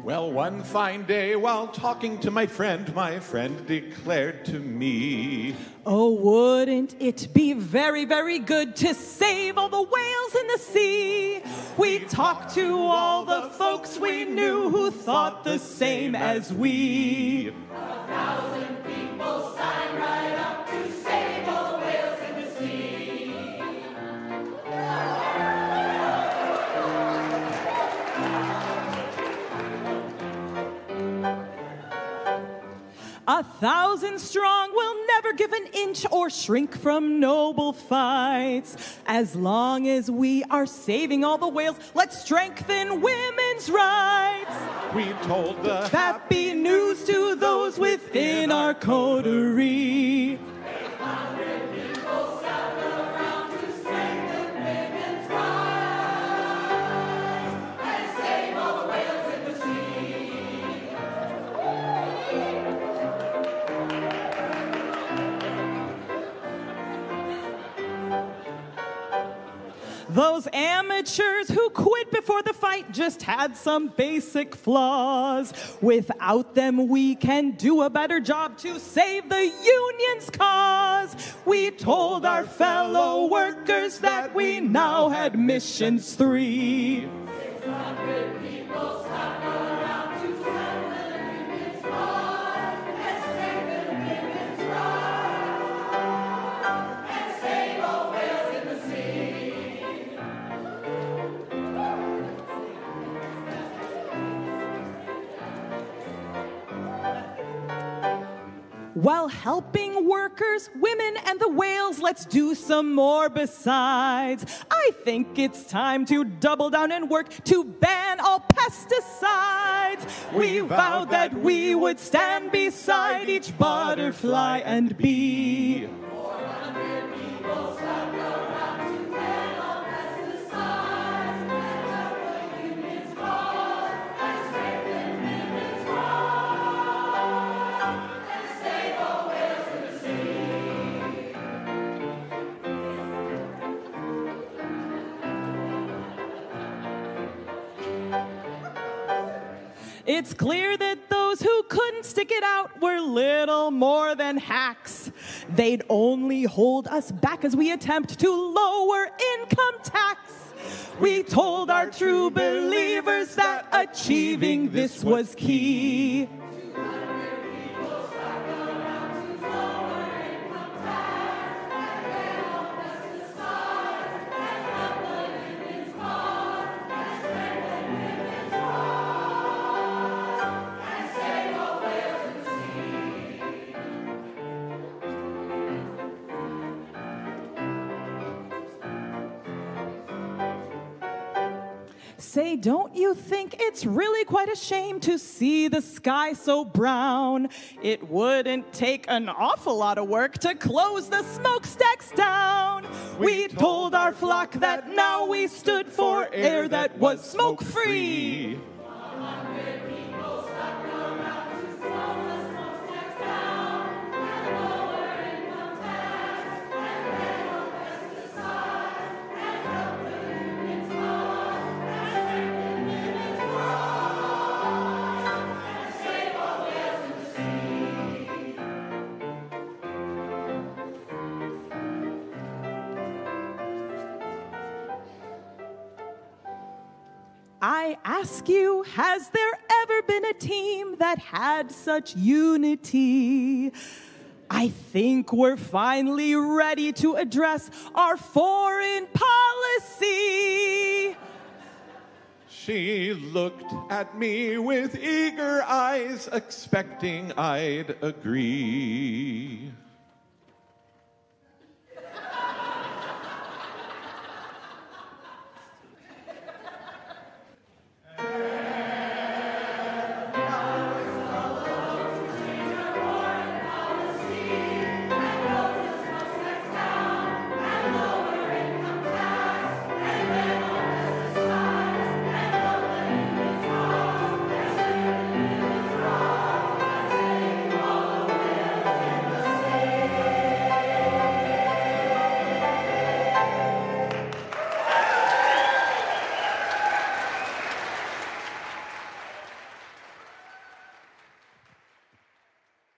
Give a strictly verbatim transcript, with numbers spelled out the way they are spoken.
Well, one fine day while talking to my friend, my friend declared to me, oh, wouldn't it be very, very good to save all the whales in the sea? We talked to all the folks we knew who thought the same as we. A thousand people signed right up to save all the whales in the sea. A thousand strong will never give an inch or shrink from noble fights. As long as we are saving all the whales, let's strengthen women's rights. We told the Happy news to those within our coterie. Those amateurs who quit before the fight just had some basic flaws. Without them, we can do a better job to save the union's cause. We told our fellow workers that we now had missions three. six hundred people stuck around to settle the union's cause. Let's save the women's rights and save all whales in the sea. While helping workers, women, and the whales, let's do some more besides. I think it's time to double down and work to ban all pesticides. We vowed that we would stand beside each butterfly and bee. four hundred people stuck around to ban all pesticides and help the union's cause and strengthen women's rights and save all whales in the sea. It's clear that those who couldn't stick it out were little more than hacks. They'd only hold us back as we attempt to lower income tax. We told our true believers that achieving this was key. Say, don't you think it's really quite a shame to see the sky so brown? It wouldn't take an awful lot of work to close the smokestacks down. We told our flock that now we stood for air that was smoke-free. I ask you, has there ever been a team that had such unity? I think we're finally ready to address our foreign policy. She looked at me with eager eyes, expecting I'd agree.